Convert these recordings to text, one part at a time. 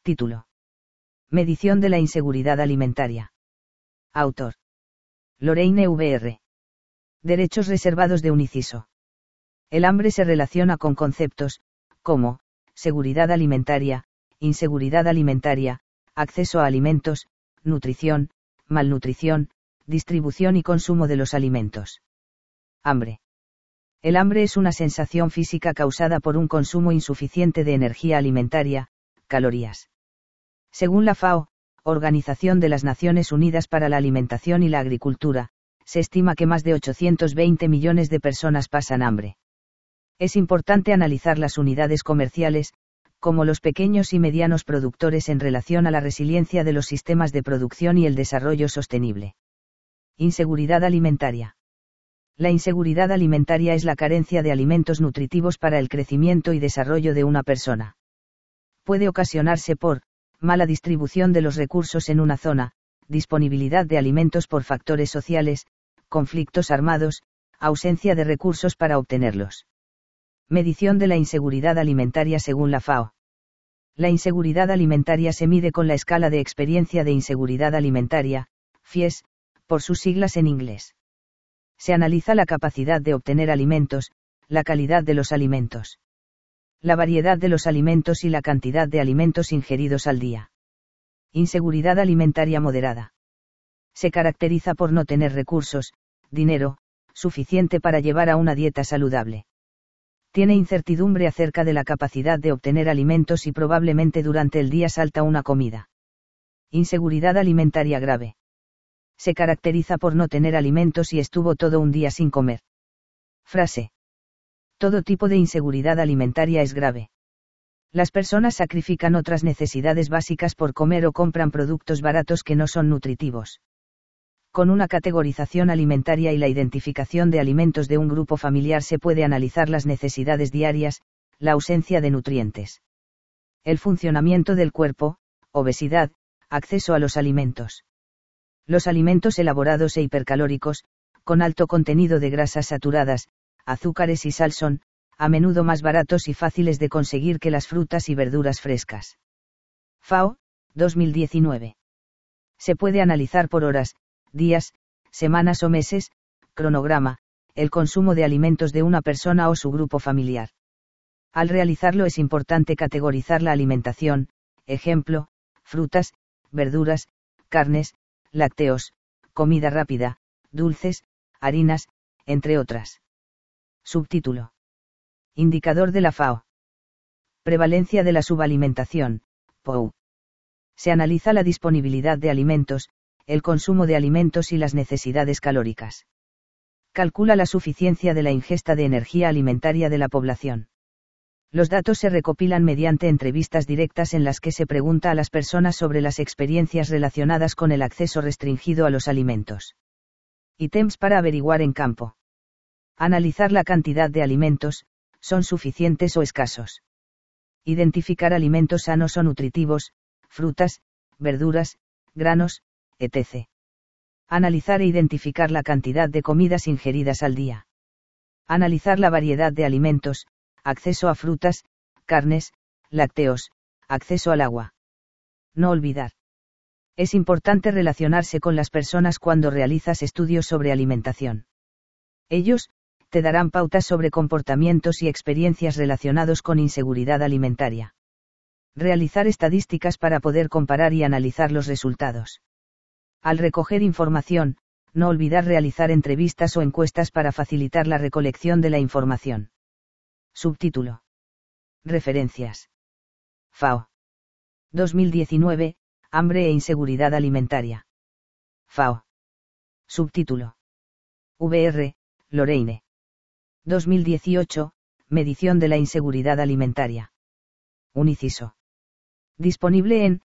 Título. Medición de la inseguridad alimentaria. Autor. Lorraine VR. Derechos reservados de un inciso. El hambre se relaciona con conceptos, como, seguridad alimentaria, inseguridad alimentaria, acceso a alimentos, nutrición, malnutrición, distribución y consumo de los alimentos. Hambre. El hambre es una sensación física causada por un consumo insuficiente de energía alimentaria, calorías. Según la FAO, Organización de las Naciones Unidas para la Alimentación y la Agricultura, se estima que más de 820 millones de personas pasan hambre. Es importante analizar las unidades comerciales, como los pequeños y medianos productores en relación a la resiliencia de los sistemas de producción y el desarrollo sostenible. Inseguridad alimentaria. La inseguridad alimentaria es la carencia de alimentos nutritivos para el crecimiento y desarrollo de una persona. Puede ocasionarse por mala distribución de los recursos en una zona, disponibilidad de alimentos por factores sociales, conflictos armados, ausencia de recursos para obtenerlos. Medición de la inseguridad alimentaria según la FAO. La inseguridad alimentaria se mide con la escala de experiencia de inseguridad alimentaria, FIES, por sus siglas en inglés. Se analiza la capacidad de obtener alimentos, la calidad de los alimentos, la variedad de los alimentos y la cantidad de alimentos ingeridos al día. Inseguridad alimentaria moderada. Se caracteriza por no tener recursos, dinero, suficiente para llevar a una dieta saludable. Tiene incertidumbre acerca de la capacidad de obtener alimentos y probablemente durante el día salta una comida. Inseguridad alimentaria grave. Se caracteriza por no tener alimentos y estuvo todo un día sin comer. Frase. Todo tipo de inseguridad alimentaria es grave. Las personas sacrifican otras necesidades básicas por comer o compran productos baratos que no son nutritivos. Con una categorización alimentaria y la identificación de alimentos de un grupo familiar se puede analizar las necesidades diarias, la ausencia de nutrientes, el funcionamiento del cuerpo, obesidad, acceso a los alimentos. Los alimentos elaborados e hipercalóricos, con alto contenido de grasas saturadas, azúcares y sal son, a menudo más baratos y fáciles de conseguir que las frutas y verduras frescas. FAO, 2019. Se puede analizar por horas, días, semanas o meses, cronograma, el consumo de alimentos de una persona o su grupo familiar. Al realizarlo es importante categorizar la alimentación, ejemplo, frutas, verduras, carnes, lácteos, comida rápida, dulces, harinas, entre otras. Subtítulo. Indicador de la FAO. Prevalencia de la subalimentación, POU. Se analiza la disponibilidad de alimentos, el consumo de alimentos y las necesidades calóricas. Calcula la suficiencia de la ingesta de energía alimentaria de la población. Los datos se recopilan mediante entrevistas directas en las que se pregunta a las personas sobre las experiencias relacionadas con el acceso restringido a los alimentos. Ítems para averiguar en campo. Analizar la cantidad de alimentos, ¿son suficientes o escasos? Identificar alimentos sanos o nutritivos, frutas, verduras, granos, etc. Analizar e identificar la cantidad de comidas ingeridas al día. Analizar la variedad de alimentos, acceso a frutas, carnes, lácteos, acceso al agua. No olvidar. Es importante relacionarse con las personas cuando realizas estudios sobre alimentación. Ellos te darán pautas sobre comportamientos y experiencias relacionados con inseguridad alimentaria. Realizar estadísticas para poder comparar y analizar los resultados. Al recoger información, no olvidar realizar entrevistas o encuestas para facilitar la recolección de la información. Subtítulo. Referencias. FAO. 2019, hambre e inseguridad alimentaria. FAO. Subtítulo. VR, Lorraine. 2018, medición de la inseguridad alimentaria. Un inciso. Disponible en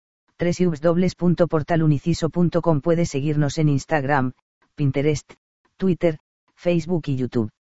www.portaluniciso.com. Puede seguirnos en Instagram, Pinterest, Twitter, Facebook y YouTube.